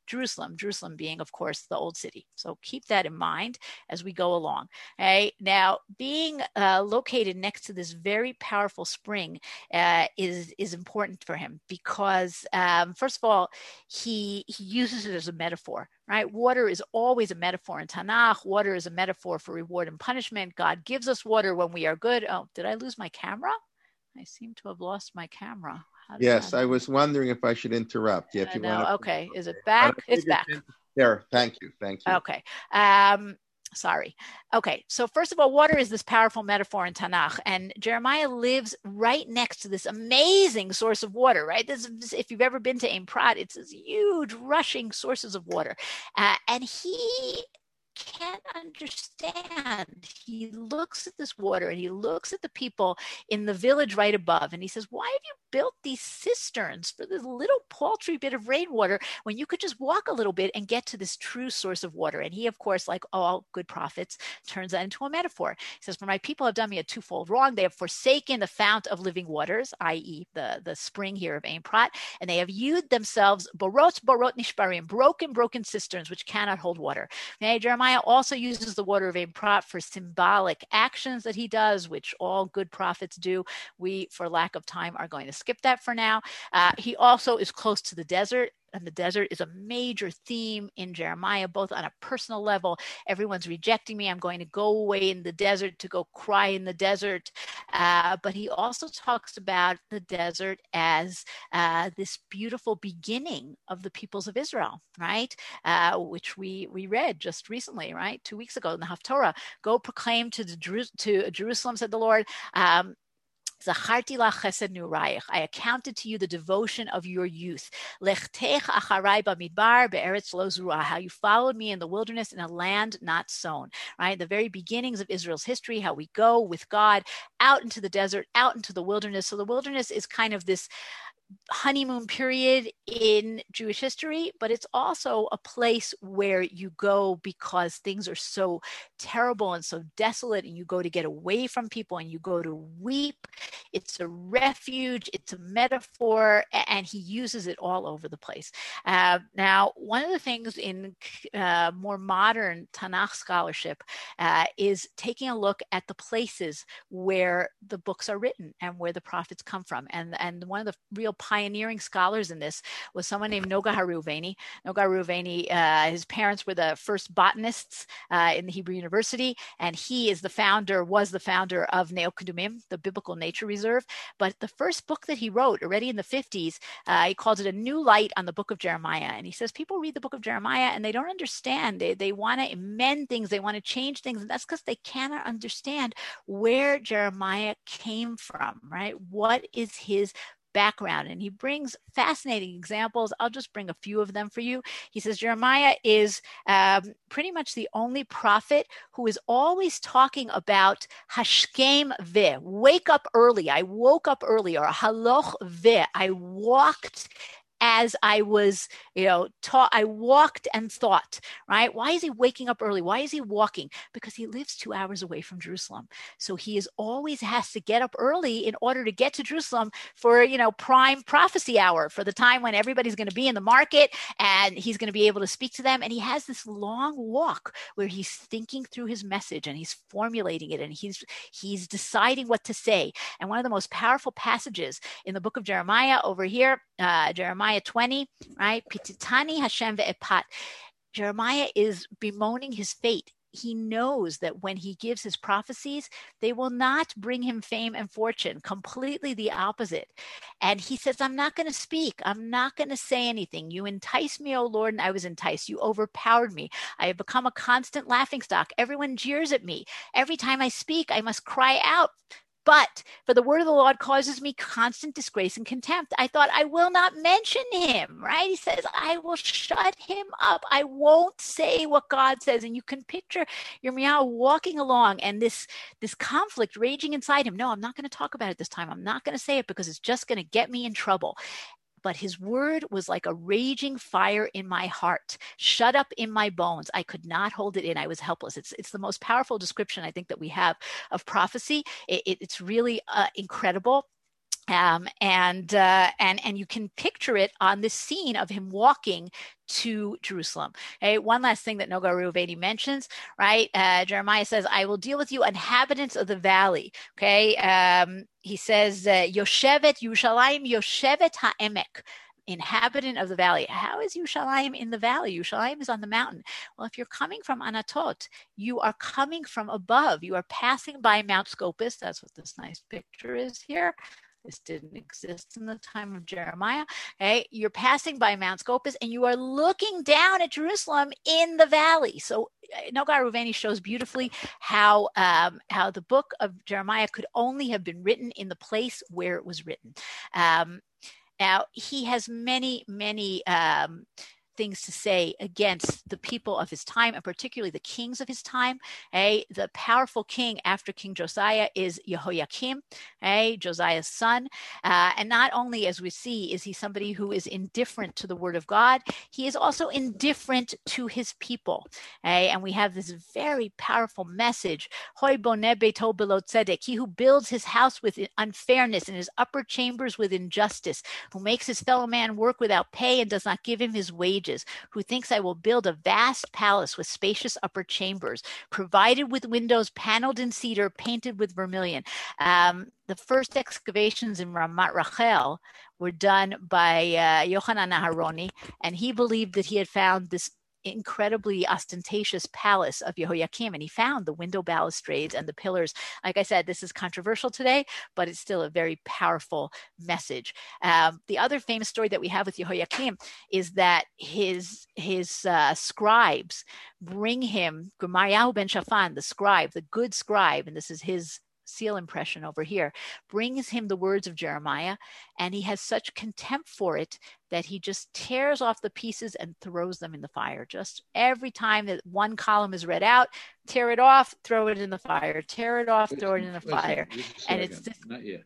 Jerusalem, Jerusalem being, of course, the old city. So keep that in mind as we go along. Okay? Now, being uh, located next to this very powerful spring uh, is, is important for him because, um, first of all, he, he uses it as a metaphor, right? Water is always a metaphor in Tanakh. Water is a metaphor for reward and punishment. God gives us water when we are good. Oh, did I lose my camera? I seem to have lost my camera. Yes, I was wondering if I should interrupt. Yeah, if you no, want to... okay. Is it back? It's back. There. Thank you. Thank you. Okay. Um, sorry. Okay. So first of all, water is this powerful metaphor in Tanakh, and Jeremiah lives right next to this amazing source of water, right? This is, if you've ever been to Ein Prat, it's this huge rushing sources of water. Uh, and he can't understand. He looks at this water and he looks at the people in the village right above and he says, why have you built these cisterns for this little paltry bit of rainwater when you could just walk a little bit and get to this true source of water? And he, of course, like all good prophets, turns that into a metaphor. He says, for my people have done me a twofold wrong. They have forsaken the fount of living waters, that is the, the spring here of Ein Prat, and they have used themselves borot, borot nishbarim, broken, broken cisterns which cannot hold water. Okay, Jeremiah also uses the water of Ein Prat for symbolic actions that he does, which all good prophets do. We, for lack of time, are going to skip that for now. Uh, he also is close to the desert. And the desert is a major theme in Jeremiah, both on a personal level. Everyone's rejecting me. I'm going to go away in the desert to go cry in the desert. Uh, but he also talks about the desert as uh, this beautiful beginning of the peoples of Israel, right? Uh, which we, we read just recently, right? Two weeks ago in the Haftorah. Go proclaim to, the, to Jerusalem, said the Lord, um, Zacharti la chesed nurayich. I accounted to you the devotion of your youth. Lechtech acharai bamidbar be'eretz lo zruah. How you followed me in the wilderness in a land not sown. Right, the very beginnings of Israel's history. How we go with God out into the desert, out into the wilderness. So the wilderness is kind of this honeymoon period in Jewish history, but it's also a place where you go because things are so terrible and so desolate, and you go to get away from people and you go to weep. It's a refuge, it's a metaphor, and he uses it all over the place. Uh, now, one of the things in uh, more modern Tanakh scholarship uh, is taking a look at the places where the books are written and where the prophets come from. And, and one of the real pioneering scholars in this was someone named Noga Haruveni. Noga Haruveni, uh, his parents were the first botanists uh, in the Hebrew University, and he is the founder, was the founder of Neo Kedumim, the Biblical Nature Reserve. But the first book that he wrote, already in the fifties, uh, he calls it A New Light on the Book of Jeremiah. And he says people read the book of Jeremiah and they don't understand. They, they want to amend things, they want to change things, and that's because they cannot understand where Jeremiah came from, right? What is his background? And he brings fascinating examples. I'll just bring a few of them for you. He says Jeremiah is um, pretty much the only prophet who is always talking about hashkem ve, wake up early. I woke up early, or haloch ve, I walked as I was, you know, taught, I walked and thought, right? Why is he waking up early? Why is he walking? Because he lives two hours away from Jerusalem. So he is always has to get up early in order to get to Jerusalem for, you know, prime prophecy hour, for the time when everybody's going to be in the market and he's going to be able to speak to them. And he has this long walk where he's thinking through his message and he's formulating it and he's, he's deciding what to say. And one of the most powerful passages in the book of Jeremiah over here, uh, Jeremiah twenty, right? Pititani Hashem ve'epat. Jeremiah is bemoaning his fate. He knows that when he gives his prophecies, they will not bring him fame and fortune, completely the opposite. And he says, I'm not going to speak. I'm not going to say anything. You entice me, O Lord, and I was enticed. You overpowered me. I have become a constant laughingstock. Everyone jeers at me. Every time I speak, I must cry out. But for the word of the Lord causes me constant disgrace and contempt. I thought, I will not mention him, right? He says, I will shut him up. I won't say what God says. And you can picture Yirmiyahu walking along and this, this conflict raging inside him. No, I'm not going to talk about it this time. I'm not going to say it because it's just going to get me in trouble. But his word was like a raging fire in my heart, shut up in my bones. I could not hold it in. I was helpless. It's it's the most powerful description I think that we have of prophecy. It, it, it's really uh, incredible. Um, and uh, and and you can picture it on the scene of him walking to Jerusalem. Okay, one last thing that Noga Reuveni mentions, right? Uh, Jeremiah says, "I will deal with you, inhabitants of the valley." Okay, um, he says, uh, "Yoshevet Yerushalayim, Yoshevet Ha'emek." Inhabitant of the valley. How is Yerushalayim in the valley? Yerushalayim is on the mountain. Well, if you're coming from Anatot, you are coming from above. You are passing by Mount Scopus. That's what this nice picture is here. This didn't exist in the time of Jeremiah. Okay, you're passing by Mount Scopus and you are looking down at Jerusalem in the valley. So Noga Reuveni shows beautifully how um, how the book of Jeremiah could only have been written in the place where it was written. Um, now he has many, many um, things to say against the people of his time, and particularly the kings of his time. Hey, the powerful king after King Josiah is Jehoiakim, hey, Josiah's son. Uh, and not only, as we see, is he somebody who is indifferent to the word of God, he is also indifferent to his people. Hey, and we have this very powerful message, Hoi boneh beito belo tzedek, he who builds his house with unfairness and his upper chambers with injustice, who makes his fellow man work without pay and does not give him his wages, who thinks I will build a vast palace with spacious upper chambers, provided with windows paneled in cedar, painted with vermilion. Um, the first excavations in Ramat Rachel were done by uh, Yochanan Aharoni, and he believed that he had found this incredibly ostentatious palace of Jehoiakim, and he found the window balustrades and the pillars. Like I said, this is controversial today, but it's still a very powerful message. Um, the other famous story that we have with Jehoiakim is that his his uh, scribes bring him, Gemariyahu ben Shaphan, the scribe, the good scribe, and this is his seal impression over here, brings him the words of Jeremiah, and he has such contempt for it that he just tears off the pieces and throws them in the fire. Just every time that one column is read out, tear it off, throw it in the fire, tear it off, throw it in the fire. And it's this, not yet.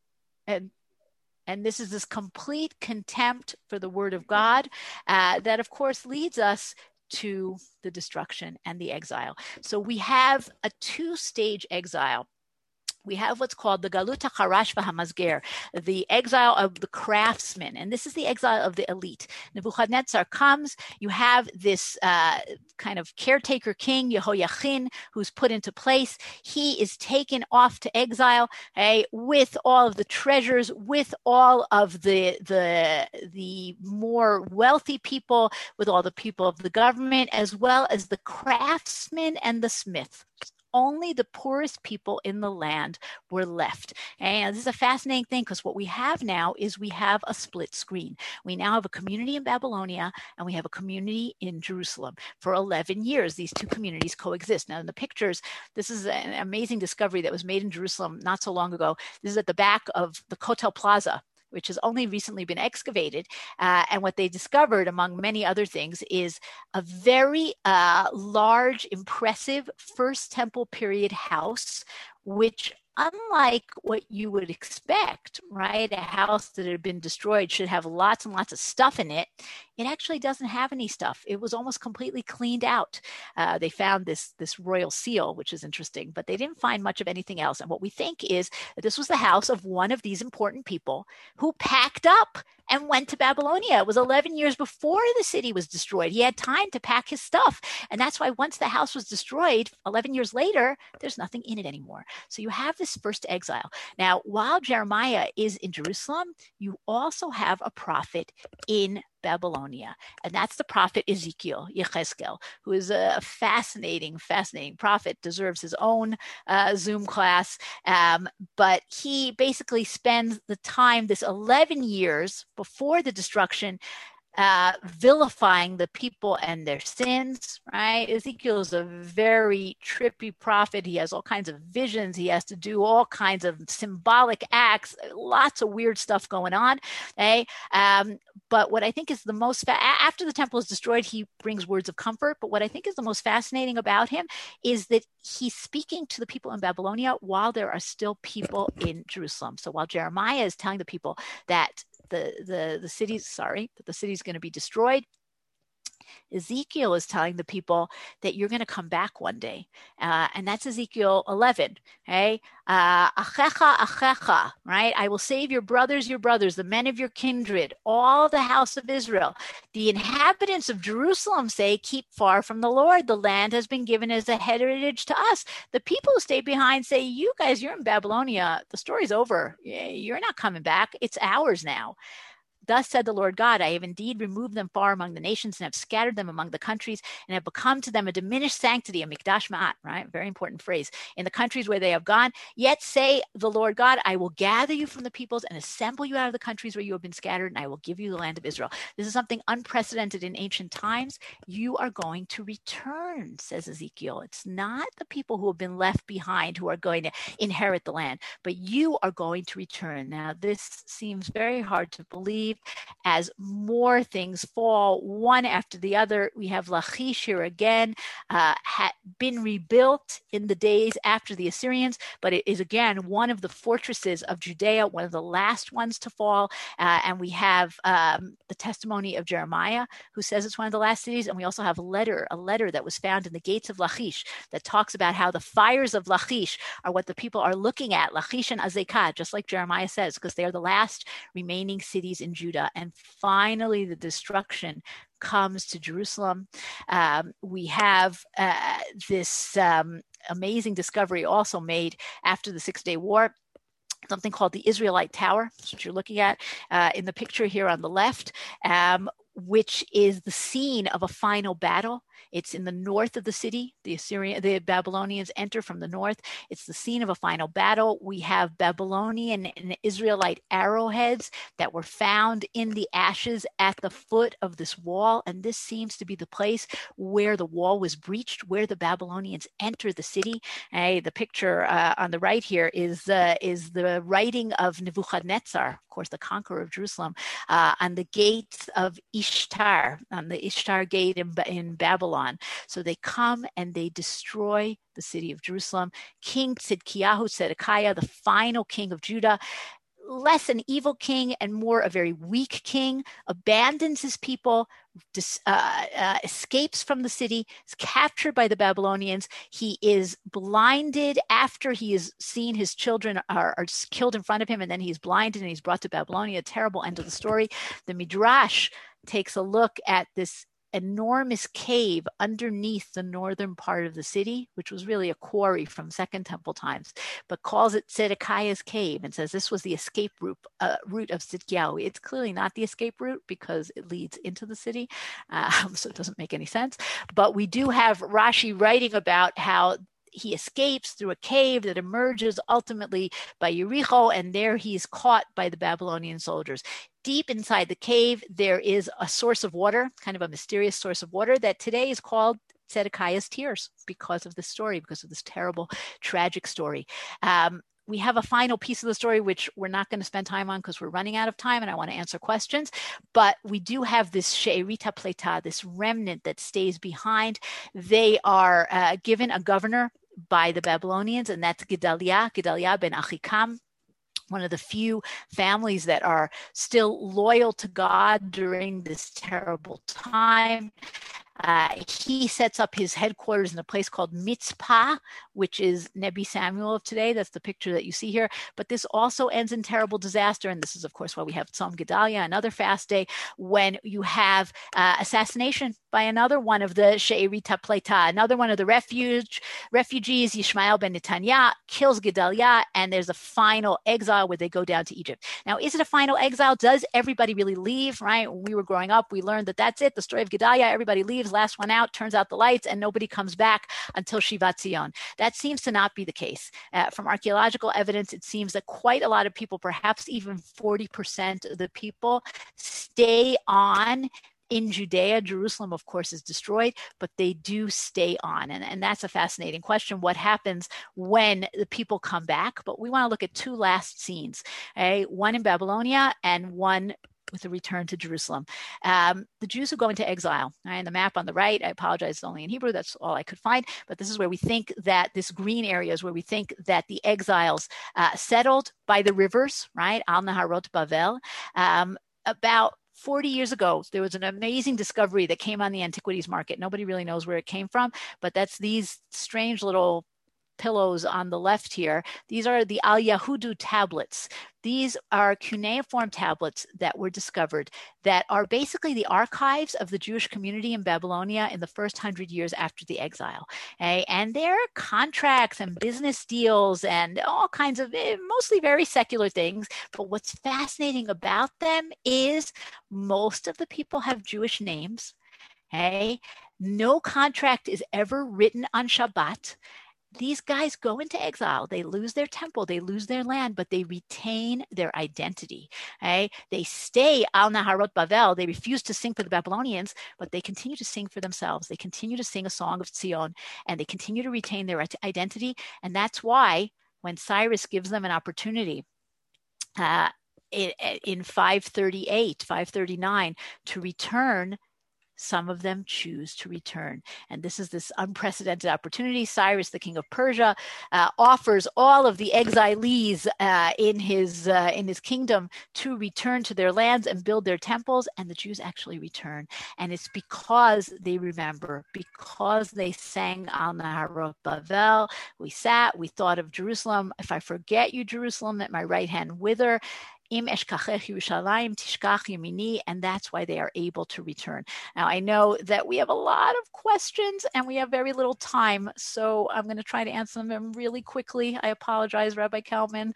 And And this is this complete contempt for the word of God uh, that, of course, leads us to the destruction and the exile. So we have a two-stage exile. We have what's called the Galut HaCharash v'Hamazger, the exile of the craftsmen. And this is the exile of the elite. Nebuchadnezzar comes. You have this uh, kind of caretaker king, Jehoiachin, who's put into place. He is taken off to exile okay, with all of the treasures, with all of the, the, the more wealthy people, with all the people of the government, as well as the craftsmen and the smith. Only the poorest people in the land were left. And this is a fascinating thing because what we have now is we have a split screen. We now have a community in Babylonia and we have a community in Jerusalem. For eleven years, these two communities coexist. Now in the pictures, this is an amazing discovery that was made in Jerusalem not so long ago. This is at the back of the Kotel Plaza, which has only recently been excavated. Uh, and what they discovered, among many other things, is a very uh, large, impressive First Temple period house, which, unlike what you would expect, right, a house that had been destroyed should have lots and lots of stuff in it. It actually doesn't have any stuff. It was almost completely cleaned out. Uh, they found this, this royal seal, which is interesting, but they didn't find much of anything else. And what we think is that this was the house of one of these important people who packed up and went to Babylonia. It was eleven years before the city was destroyed. He had time to pack his stuff. And that's why once the house was destroyed, eleven years later, there's nothing in it anymore. So you have this first exile. Now, while Jeremiah is in Jerusalem, you also have a prophet in Babylonia. And that's the prophet Ezekiel, Yechezkel, who is a fascinating, fascinating prophet, deserves his own uh, Zoom class. Um, but he basically spends the time, this eleven years before the destruction, Uh, vilifying the people and their sins, right? Ezekiel is a very trippy prophet. He has all kinds of visions. He has to do all kinds of symbolic acts, lots of weird stuff going on. Okay? Um, but what I think is the most, fa- after the temple is destroyed, he brings words of comfort. But what I think is the most fascinating about him is that he's speaking to the people in Babylonia while there are still people in Jerusalem. So while Jeremiah is telling the people that the the the city's sorry that the city's going to be destroyed, Ezekiel is telling the people that you're going to come back one day. Uh, and that's Ezekiel eleven. Okay. Uh, achecha, achecha, right? I will save your brothers, your brothers, the men of your kindred, all the house of Israel. The inhabitants of Jerusalem say, keep far from the Lord. The land has been given as a heritage to us. The people who stay behind say, you guys, you're in Babylonia. The story's over. You're not coming back. It's ours now. Thus said the Lord God, I have indeed removed them far among the nations and have scattered them among the countries and have become to them a diminished sanctity, a mikdash ma'at, right? Very important phrase. In the countries where they have gone, yet say the Lord God, I will gather you from the peoples and assemble you out of the countries where you have been scattered, and I will give you the land of Israel. This is something unprecedented in ancient times. You are going to return, says Ezekiel. It's not the people who have been left behind who are going to inherit the land, but you are going to return. Now, this seems very hard to believe. As more things fall one after the other, we have Lachish here again, uh, had been rebuilt in the days after the Assyrians, but it is again one of the fortresses of Judea, one of the last ones to fall. Uh, and we have um, the testimony of Jeremiah, who says it's one of the last cities. And we also have a letter, a letter that was found in the gates of Lachish that talks about how the fires of Lachish are what the people are looking at, Lachish and Azekah, just like Jeremiah says, because they are the last remaining cities in Judah. And finally, the destruction comes to Jerusalem. Um, we have uh, this um, amazing discovery also made after the Six-Day War, something called the Israelite Tower. That's what you're looking at uh, in the picture here on the left, um, which is the scene of a final battle. It's in the north of the city. The Assyrian, the Babylonians enter from the north. It's the scene of a final battle. We have Babylonian and Israelite arrowheads that were found in the ashes at the foot of this wall. And this seems to be the place where the wall was breached, where the Babylonians enter the city. Hey, the picture uh, on the right here is, uh, is the writing of Nebuchadnezzar, of course, the conqueror of Jerusalem, uh, on the gates of Ishtar, on the Ishtar gate in, in Babylon. So they come and they destroy the city of Jerusalem. King Tzidkiyahu, Zedekiah, the final king of Judah, less an evil king and more a very weak king, abandons his people, dis, uh, uh, escapes from the city, is captured by the Babylonians. He is blinded after he has seen his children are, are killed in front of him, and then he's blinded and he's brought to Babylonia. A terrible end of the story. The Midrash takes a look at this enormous cave underneath the northern part of the city, which was really a quarry from Second Temple times, but calls it Zedekiah's cave and says this was the escape route, uh, route of Tzidkiyahu. It's clearly not the escape route because it leads into the city, um, so it doesn't make any sense. But we do have Rashi writing about how he escapes through a cave that emerges ultimately by Jericho, and there he is caught by the Babylonian soldiers. Deep inside the cave, there is a source of water, kind of a mysterious source of water that today is called Zedekiah's tears because of this story, because of this terrible, tragic story. Um, we have a final piece of the story, which we're not going to spend time on because we're running out of time and I want to answer questions. But we do have this she'erita pleta, this remnant that stays behind. They are uh, given a governor by the Babylonians, and that's Gedaliah, Gedaliah ben Achikam, one of the few families that are still loyal to God during this terrible time. Uh, he sets up his headquarters in a place called Mitzpah, which is Nebi Samuel of today. That's the picture that you see here. But this also ends in terrible disaster. And this is, of course, why we have Tzom Gedalia, another fast day, when you have uh, assassination by another one of the She'erita Pleta, another one of the refuge, refugees, Yishmael ben Netanyah, kills Gedalia, and there's a final exile where they go down to Egypt. Now, is it a final exile? Does everybody really leave, right? When we were growing up, we learned that that's it. The story of Gedalia, everybody leaves. Last one out, turns out the lights, and nobody comes back until Shivat Zion. That seems to not be the case. Uh, from archaeological evidence, it seems that quite a lot of people, perhaps even forty percent of the people, stay on in Judea. Jerusalem, of course, is destroyed, but they do stay on. And, and that's a fascinating question. What happens when the people come back? But we want to look at two last scenes, okay? One in Babylonia and one with a return to Jerusalem. Um, the Jews who go into exile, right, and the map on the right, I apologize, it's only in Hebrew, that's all I could find, but this is where we think that this green area is where we think that the exiles uh, settled by the rivers, right, Al Naharot Bavel, um, about forty years ago, there was an amazing discovery that came on the antiquities market. Nobody really knows where it came from, but that's these strange little pillows on the left here. These are the Al Yahudu tablets. These are cuneiform tablets that were discovered that are basically the archives of the Jewish community in Babylonia in the first hundred years after the exile. Okay? And they're contracts and business deals and all kinds of mostly very secular things. But what's fascinating about them is most of the people have Jewish names. Okay? No contract is ever written on Shabbat. These guys go into exile. They lose their temple, they lose their land, but they retain their identity. Okay? They stay al Naharot Bavel. They refuse to sing for the Babylonians, but they continue to sing for themselves. They continue to sing a song of Zion, and they continue to retain their identity. And that's why when Cyrus gives them an opportunity uh, in five thirty-eight, five thirty-nine to return, some of them choose to return. And this is this unprecedented opportunity. Cyrus, the king of Persia, uh, offers all of the exilees uh, in his uh, in his kingdom to return to their lands and build their temples. And the Jews actually return. And it's because they remember, because they sang Al Naharot Bavel. We sat, we thought of Jerusalem. If I forget you, Jerusalem, let my right hand wither. Im eshkachech Yerushalayim tishkach yemini, and that's why they are able to return. Now, I know that we have a lot of questions and we have very little time, so I'm going to try to answer them really quickly. I apologize, Rabbi Kalman,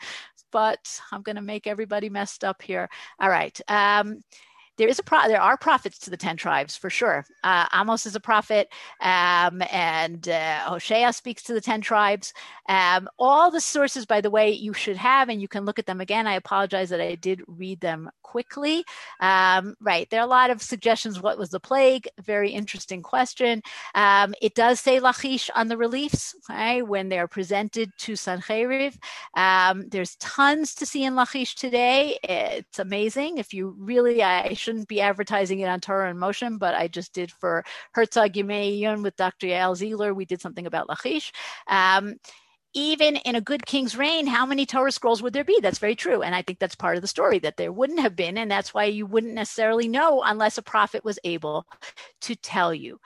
but I'm going to make everybody messed up here. All right. Um, There is a pro- there are prophets to the ten tribes for sure. Uh, Amos is a prophet, um, and uh, Hosea speaks to the ten tribes. Um, all the sources, by the way, you should have, and you can look at them again. I apologize that I did read them quickly. Um, right, there are a lot of suggestions. What was the plague? Very interesting question. Um, it does say Lachish on the reliefs, right, when they are presented to Sancheriv. Um, there's tons to see in Lachish today. It's amazing. If you really, I should shouldn't be advertising it on Torah in Motion, but I just did for Herzog Yemei Yun with Doctor Yael Ziegler. We did something about Lachish. Um, even in a good king's reign, how many Torah scrolls would there be? That's very true. And I think that's part of the story, that there wouldn't have been. And that's why you wouldn't necessarily know unless a prophet was able to tell you.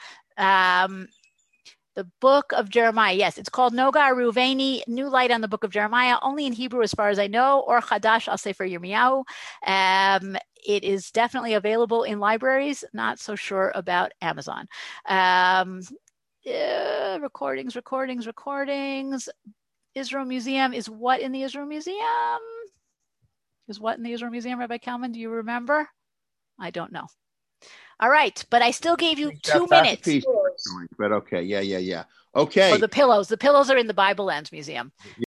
Um, The book of Jeremiah, yes, it's called Noga Ruveni, New Light on the Book of Jeremiah, only in Hebrew as far as I know, or Chadash al Sefer Yirmiyahu. Um, it is definitely available in libraries, not so sure about Amazon. Um, uh, recordings, recordings, recordings. Israel Museum is what in the Israel Museum? Is what in the Israel Museum, Rabbi Kalman? Do you remember? I don't know. All right, but I still gave you two minutes. Piece, but okay, yeah, yeah, yeah. Okay. Oh, the pillows. The pillows are in the Bible Lands Museum.